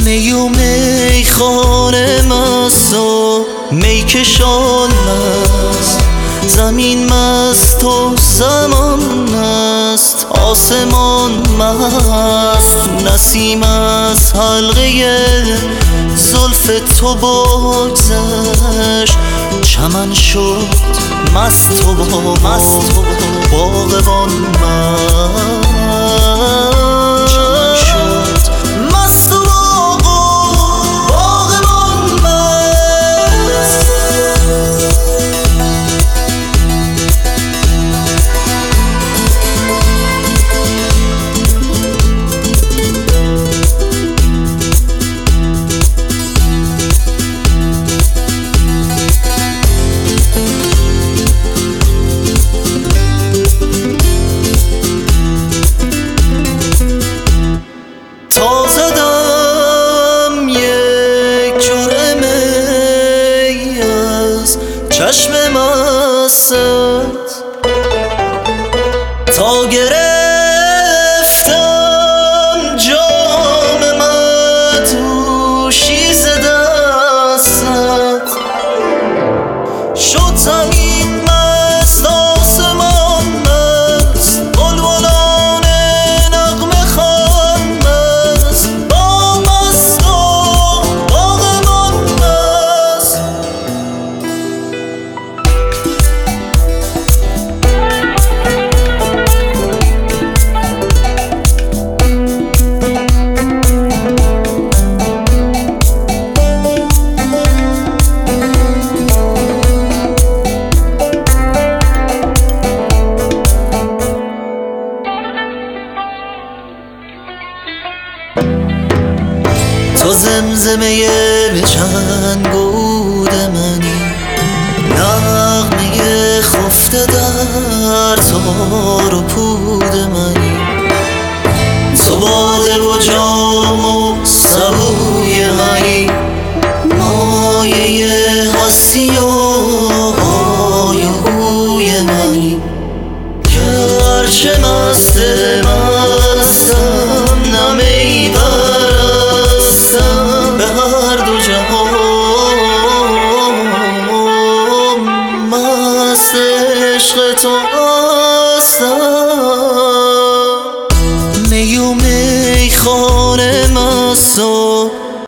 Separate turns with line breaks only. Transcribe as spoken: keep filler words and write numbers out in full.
می و میخانه مست و میکشان مست، زمین مست و زمان مست، آسمان مست، نسیم از حلقه زلف تو بگذشت، چمن شد مست و مست و باغبان مست، چمن شد مست و باغبان مست. چشم مست تا گرفتم جام مدهوشی ز دستت، شد زمین مست آسمان مست، بلبلان نغمه خوان مست، با مست و باغبان مست. تو زمزمه به چنگود منی، نغمه خفته در تار و پود منی، تو باده و جام و سبوی منی، مایه هستی و های و هوی منی، گرچه مست